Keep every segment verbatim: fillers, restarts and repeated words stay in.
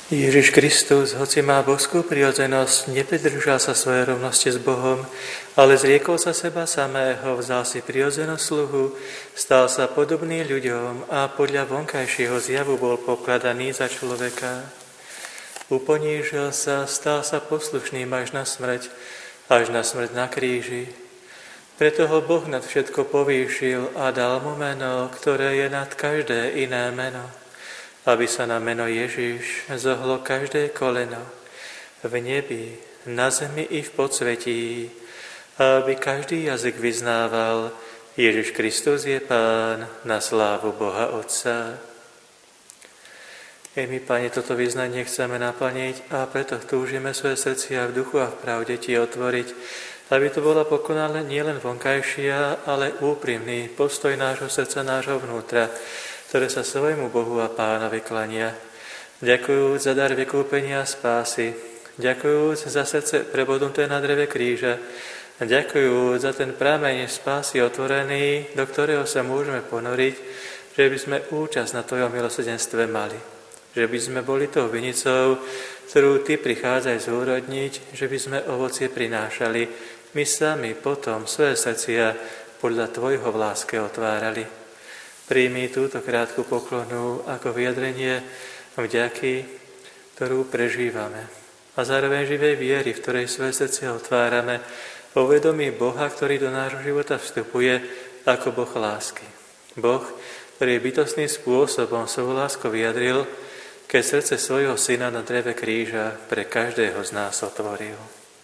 Ježiš Kristus, hoci má božskú prirodzenosť, nepridržal sa svojej rovnosti s Bohom, ale zriekol sa seba samého, vzal si prirodzenosť sluhu, stal sa podobný ľuďom a podľa vonkajšieho zjavu bol pokladaný za človeka. Uponížil sa, stal sa poslušným až na smrť, až na smrť na kríži. Preto ho Boh nad všetko povýšil a dal mu meno, ktoré je nad každé iné meno, aby sa na meno Ježiš zohlo každé koleno v nebi, na zemi i v podsvetí, aby každý jazyk vyznával, Ježiš Kristus je Pán, na slávu Boha Otca. I my, Pane, toto vyznanie chceme naplniť a preto túžime svoje srdcia v duchu a v pravde Ti otvoriť, aby to bola pokonaná nielen vonkajšia, ale úprimný postoj nášho srdca, nášho vnútra, ktoré sa svojmu Bohu a Pánovi klania. Ďakujúc za dar vykúpenia a spásy, ďakujúc za srdce prebodnuté na dreve kríža, ďakujúc za ten prameň spásy otvorený, do ktorého sa môžeme ponoriť, že by sme účasť na Tvojom milosrdenstve mali. Že by sme boli tou vinicou, ktorú Ty prichádzaj zúrodniť, že by sme ovocie prinášali, my sami potom svoje srdcia podľa Tvojho v láske otvárali. Príjmi túto krátku poklonu ako vyjadrenie vďaky, ktorú prežívame. A zároveň živej viery, v ktorej svoje srdce otvárame, o vedomí Boha, ktorý do nášho života vstupuje ako Boh lásky. Boh, ktorý bytostným spôsobom svoju lásku vyjadril, keď srdce svojho syna na dreve kríža pre každého z nás otvoril.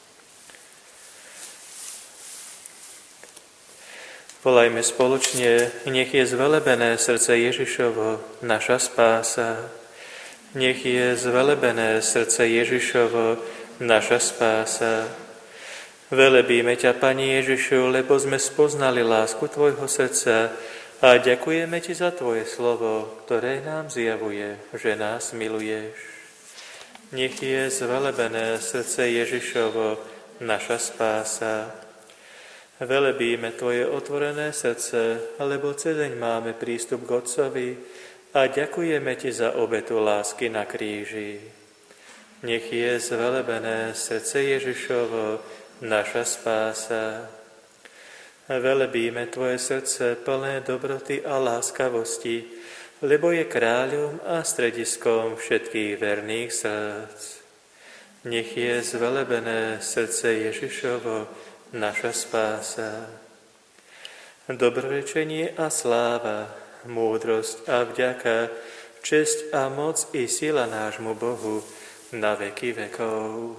Volajme spoločne, nech je zvelebené srdce Ježišovo, naša spása. Nech je zvelebené srdce Ježišovo, naša spása. Velebíme ťa, Pani Ježišu, lebo sme spoznali lásku Tvojho srdca a ďakujeme Ti za Tvoje slovo, ktoré nám zjavuje, že nás miluješ. Nech je zvelebené srdce Ježišovo, naša spása. Velebíme Tvoje otvorené srdce, lebo cedeň máme prístup k Otcovi a ďakujeme Ti za obetu lásky na kríži. Nech je zvelebené srdce Ježišovo, naša spása. Velebíme Tvoje srdce plné dobroty a láskavosti, lebo je kráľom a strediskom všetkých verných srdc. Nech je zvelebené srdce Ježišovo, naša spása. Dobrorečenie a sláva, múdrosť a vďaka, česť a moc i sila nášmu Bohu na veky vekov.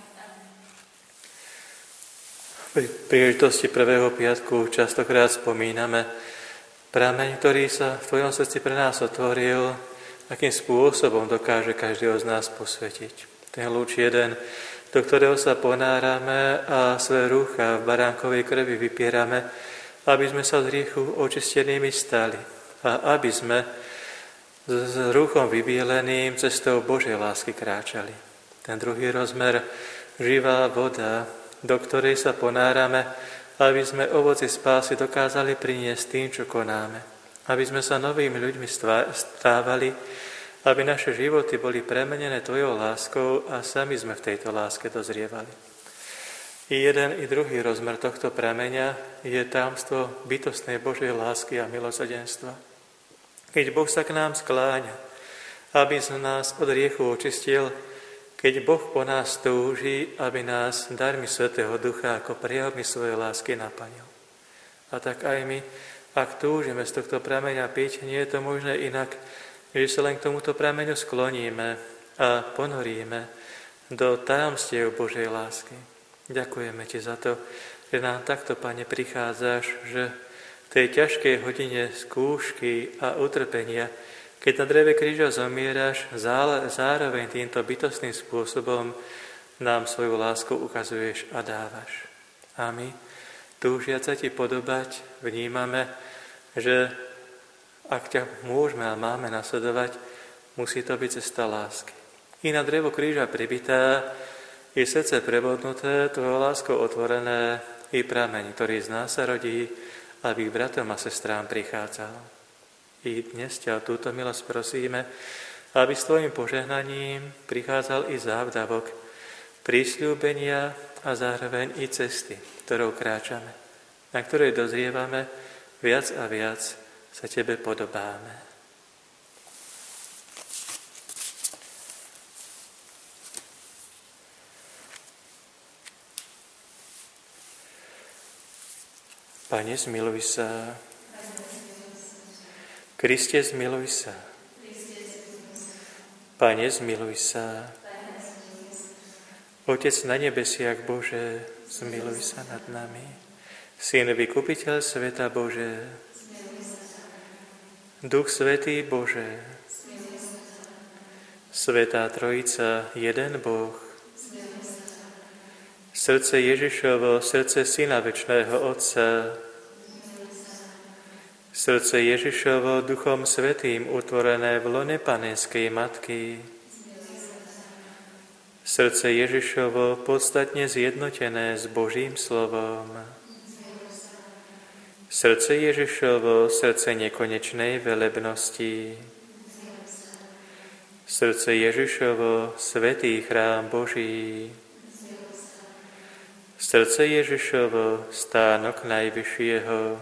Pri príležitosti prvého piatku častokrát spomíname prameň, ktorý sa v Tvojom srdci pre nás otvoril, akým spôsobom dokáže každého z nás posvetiť. Ten lúč jeden, do ktorého sa ponárame a svoje rúcha v baránkovej krvi vypierame, aby sme sa z hriechu očistenými stali a aby sme s rúchom vybieleným cestou Božej lásky kráčali. Ten druhý rozmer, živá voda, do ktorej sa ponárame, aby sme ovoci spásy dokázali priniesť tým, čo konáme. Aby sme sa novými ľuďmi stávali, aby naše životy boli premenené Tvojou láskou a sami sme v tejto láske dozrievali. I jeden, i druhý rozmer tohto prameňa je tajomstvo bytostnej Božej lásky a milosrdenstva. Keď Boh sa k nám skláňa, aby z nás od riechu očistil, keď Boh po nás túži, aby nás darmi Svätého Ducha ako prejavmi svojej lásky naplnil. A tak aj my, ak túžime z tohto prameňa piť, nie je to možné inak, že sa len k tomuto prameňu skloníme a ponoríme do tajomstiev Božej lásky. Ďakujeme Ti za to, že nám takto, Pane, prichádzaš, že v tej ťažkej hodine skúšky a utrpenia, keď na dreve kríža zomieraš, zároveň týmto bytostným spôsobom nám svoju lásku ukazuješ a dávaš. A my, túžiac sa Ti podobať, vnímame, že ak ťa môžeme a máme nasledovať, musí to byť cesta lásky. I na drevo kríža pribitá, je srdce prebodnuté, Tvojou láskou otvorené, i prameň, ktorý z nás sa rodí, aby k bratom a sestrám prichádzal. I dnes ťa o túto milosť prosíme, aby s tvojim požehnaním prichádzal i závdavok prísľúbenia a zároveň i cesty, ktorou kráčame, na ktorej dozrievame, viac a viac sa tebe podobáme. Pane, zmiluj sa. Kriste, zmiluj sa. Pane, zmiluj sa. Otec na nebesiach, Bože, zmiluj sa nad nami. Syn, vykupiteľ sveta, Bože. Duch Svätý, Bože. Svätá Trojica, jeden Boh. Srdce Ježišovo, srdce Syna večného Otca. Srdce Ježišovo, Duchom Svätým utvorené v lone Panenskej Matky. Srdce Ježišovo, podstatne zjednotené s Božím slovom. Srdce Ježišovo, srdce nekonečnej velebnosti. Srdce Ježišovo, svätý chrám Boží. Srdce Ježišovo, stánok Najvyššieho.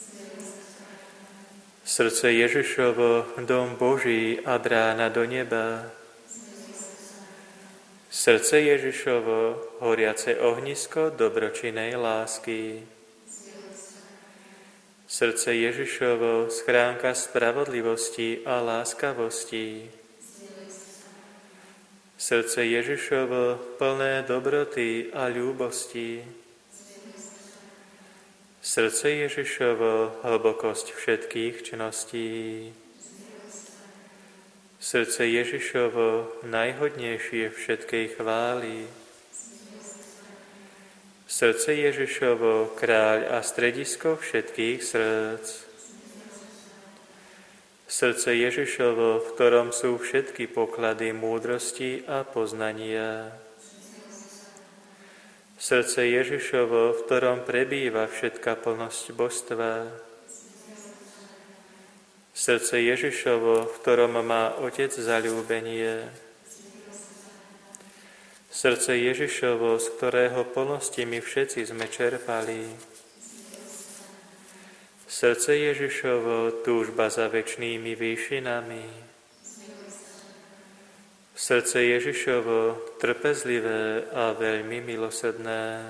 Srdce Ježišovo, dom Boží a brána do neba. Srdce Ježišovo, horiace ohnisko dobročinnej lásky. Srdce Ježišovo, schránka spravodlivosti a láskavosti. Srdce Ježišovo, plné dobroty a ľúbosti. Srdce Ježišovo, hlbokosť všetkých čností. Srdce Ježišovo, najhodnejšie všetkej chvály. Srdce Ježišovo, kráľ a stredisko všetkých srdc. Srdce Ježišovo, v ktorom sú všetky poklady múdrosti a poznania. Srdce Ježišovo, v ktorom prebýva všetká plnosť božstva. Srdce Ježišovo, v ktorom má Otec zaľúbenie. Srdce Ježišovo, z ktorého plnosti my všetci sme čerpali. Srdce Ježišovo, túžba za večnými výšinami. Srdce Ježišovo, trpezlivé a veľmi milosrdné.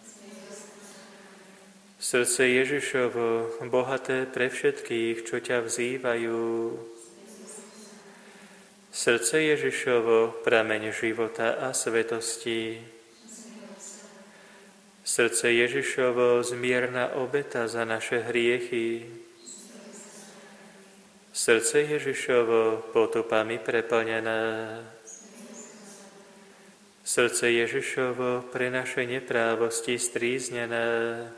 Srdce Ježišovo, bohaté pre všetkých, čo ťa vzývajú. Srdce Ježišovo, prameň života a svetosti. Srdce Ježišovo, zmierna obeta za naše hriechy. Srdce Ježišovo, potupami preplnené. Srdce Ježišovo, pre naše neprávosti stríznené.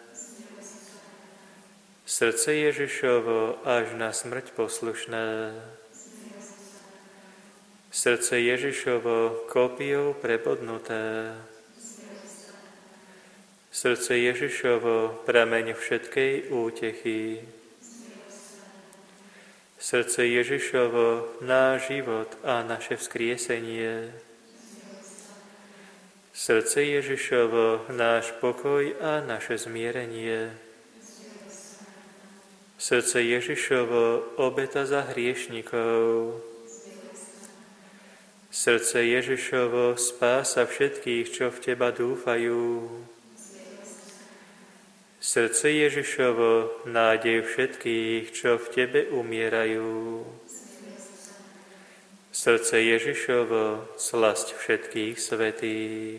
Srdce Ježišovo, až na smrť poslušné. Srdce Ježišovo, kópiou prebodnuté. Srdce Ježišovo, prameň všetkej útechy. Srdce Ježišovo, náš život a naše vzkriesenie. Srdce Ježišovo, náš pokoj a naše zmierenie. Srdce Ježišovo, obeta za hriešnikov. Srdce Ježišovo, spása všetkých, čo v teba dúfajú. Srdce Ježišovo, nádej všetkých, čo v tebe umierajú. Srdce Ježišovo, slasť všetkých svätých.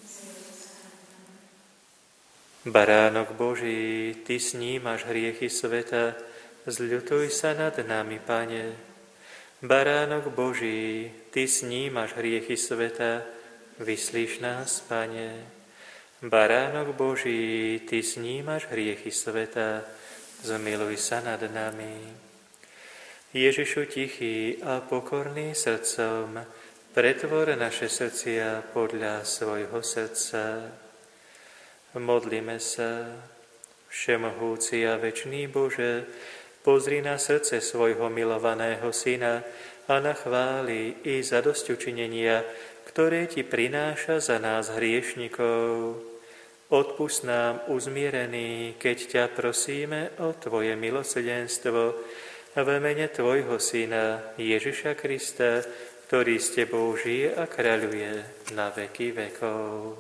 Baránok Boží, ty snímaš hriechy sveta, zľutuj sa nad nami, Pane. Baránok Boží, ty snímaš hriechy sveta, vyslíš nás, Pane. Baránok Boží, ty snímaš hriechy sveta, zmiluj sa nad nami. Ježišu tichý a pokorný srdcom, pretvor naše srdcia podľa svojho srdca. Modlíme sa, všemohúci a večný Bože, pozri na srdce svojho milovaného Syna a na chvály i zadosťučinenia, ktoré ti prináša za nás hriešnikov. Odpusť nám uzmierený, keď ťa prosíme o tvoje milosrdenstvo v mene tvojho syna Ježiša Krista, ktorý s tebou žije a kráľuje na veky vekov.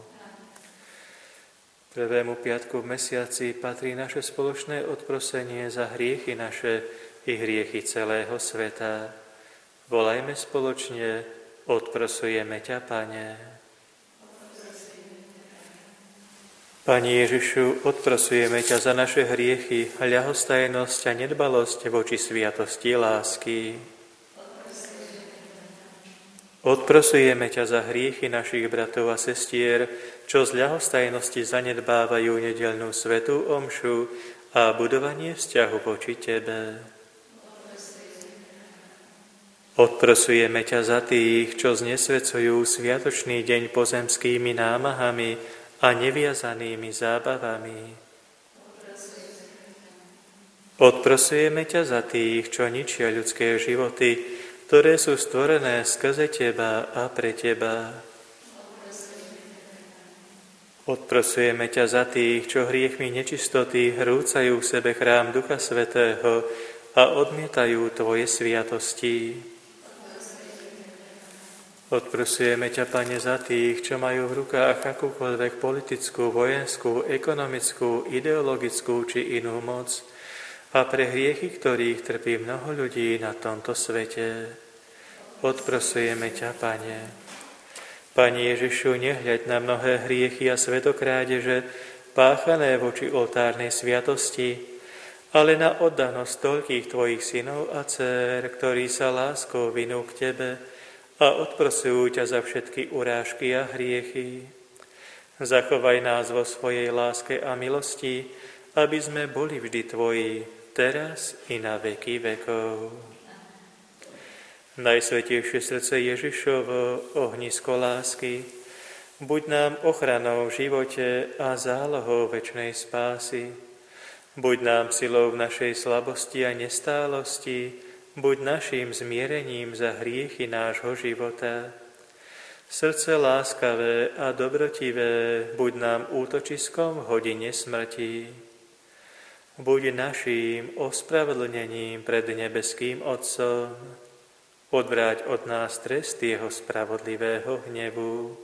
Prvému piatku v mesiaci patrí naše spoločné odprosenie za hriechy naše i hriechy celého sveta. Volajme spoločne: odprosujeme ťa, Pane. Pane Ježišu, odprosujeme ťa za naše hriechy, ľahostajnosť a nedbalosť voči sviatosti lásky. Odprosujeme ťa za hriechy našich bratov a sestier, čo z ľahostajnosti zanedbávajú nedeľnú svätú omšu a budovanie vzťahu voči tebe. Odprosujeme ťa za tých, čo znesvedcujú sviatočný deň pozemskými námahami a neviazanými zábavami. Odprosujeme ťa za tých, čo ničia ľudské životy, ktoré sú stvorené skrze teba a pre teba. Odprosujeme ťa za tých, čo hriechmi nečistoty hrúcajú v sebe chrám Ducha Svätého a odmietajú tvoje sviatosti. Odprosujeme ťa, Pane, za tých, čo majú v rukách akúkoľvek politickú, vojenskú, ekonomickú, ideologickú či inú moc a pre hriechy, ktorých trpí mnoho ľudí na tomto svete. Odprosujeme ťa, Pane. Pane Ježišu, nehľaď na mnohé hriechy a svetokrádeže páchané voči oltárnej sviatosti, ale na oddanosť toľkých tvojich synov a dcér, ktorí sa láskou vinú k tebe a odprosujú ťa za všetky urážky a hriechy. Zachovaj nás vo svojej láske a milosti, aby sme boli vždy tvoji, teraz i na veky vekov. Najsvätejšie srdce Ježišovo, ohnisko lásky, buď nám ochranou v živote a zálohou večnej spásy. Buď nám silou v našej slabosti a nestálosti, buď naším zmierením za hriechy nášho života. Srdce láskavé a dobrotivé, buď nám útočiskom v hodine smrti. Buď naším ospravedlnením pred nebeským Otcom. Odvráť od nás trest jeho spravodlivého hnevu.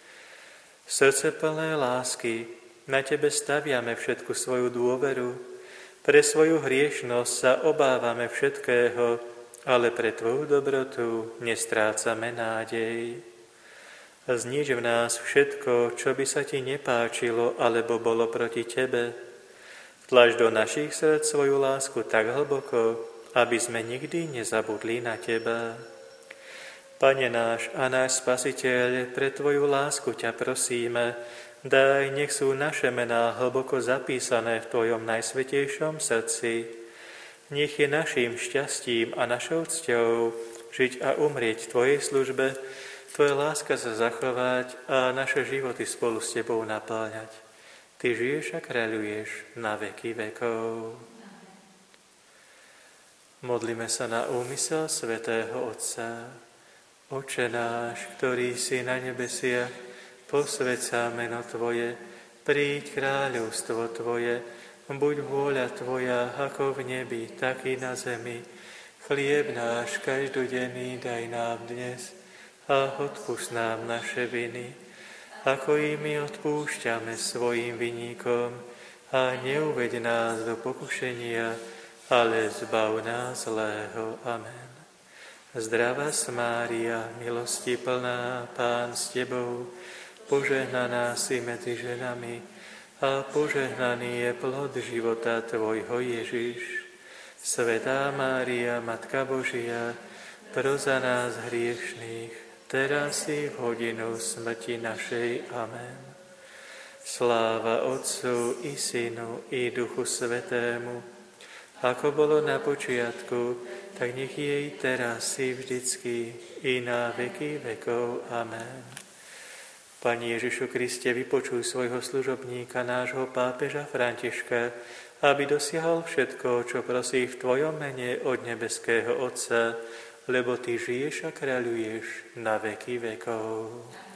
Srdce plné lásky, na tebe staviame všetku svoju dôveru. Pre svoju hriešnosť sa obávame všetkého, ale pre tvoju dobrotu nestrácame nádej. Znič v nás všetko, čo by sa ti nepáčilo alebo bolo proti tebe. Tlač do našich srdc svoju lásku tak hlboko, aby sme nikdy nezabudli na teba. Pane náš a náš Spasiteľ, pre tvoju lásku ťa prosíme, daj, nech sú naše mená hlboko zapísané v tvojom najsvätejšom srdci. Nech je naším šťastím a našou cťou žiť a umrieť v tvojej službe, tvoja láska sa zachovať a naše životy spolu s tebou napĺňať. Ty žiješ a kráľuješ na veky vekov. Modlíme sa na úmysel svätého Otca. Oče náš, ktorý si na nebesiach, posväť sa meno Tvoje, príď kráľovstvo Tvoje, buď vôľa Tvoja, ako v nebi, tak i na zemi. Chlieb náš každodenný daj nám dnes a odpusť nám naše viny, ako i my odpúšťame svojim viníkom, a neuveď nás do pokušenia, ale zbav nás zlého. Amen. Zdravás Mária, milosti plná, Pán s tebou, požehnaná si medzi ženami a požehnaný je plod života tvojho Ježiš. Svätá Mária, Matka Božia, pros za nás hriešných, teraz i v hodinu smrti našej. Amen. Sláva Otcu i Synu i Duchu Svätému, ako bolo na počiatku, tak nech je i teraz i vždycky i na veky vekov. Amen. Pane Ježišu Kriste, vypočuj svojho služobníka, nášho pápeža Františka, aby dosiahol všetko, čo prosí v Tvojom mene od nebeského Otca, lebo Ty žiješ a kráľuješ na veky vekov.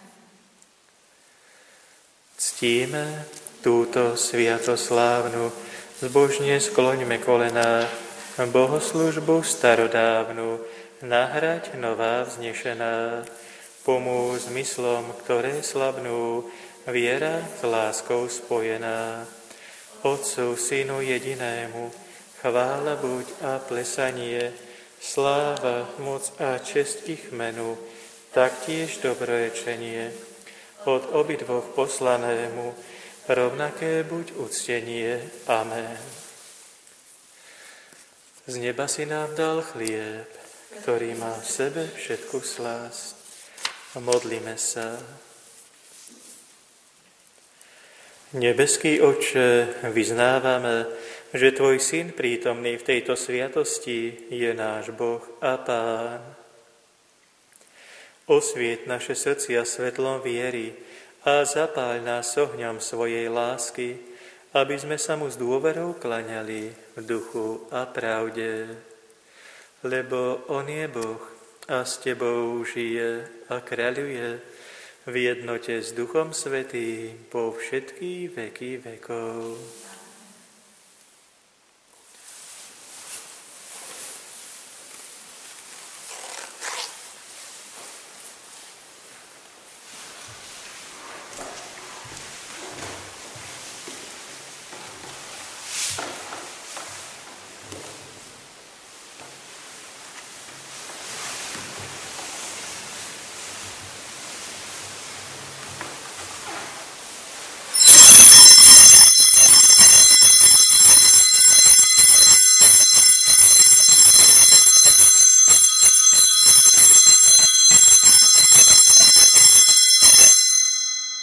Ctíme túto sviatoslávnu, zbožne skloňme kolená, bohoslužbu starodávnu, nahrať nová vznešená, pomôcť zmyslom, ktoré slabnú, viera s láskou spojená. Otcu, Synu jedinému, chvála buď a plesanie, sláva, moc a česť ich menu, taktiež dobrorečenie. Od obidvoch poslanému, rovnaké buď uctenie. Amen. Z neba si nám dal chlieb, ktorý má v sebe všetku slásť. Modlíme sa. Nebeský Otče, vyznávame, že Tvoj Syn prítomný v tejto sviatosti je náš Boh a Pán. Osviet naše srdcia svetlom viery a zapáľ nás ohňom svojej lásky, aby sme sa mu s dôverou klaňali v duchu a pravde. Lebo On je Boh a s Tebou žije a kráľuje v jednote s Duchom Svätým po všetky veky vekov.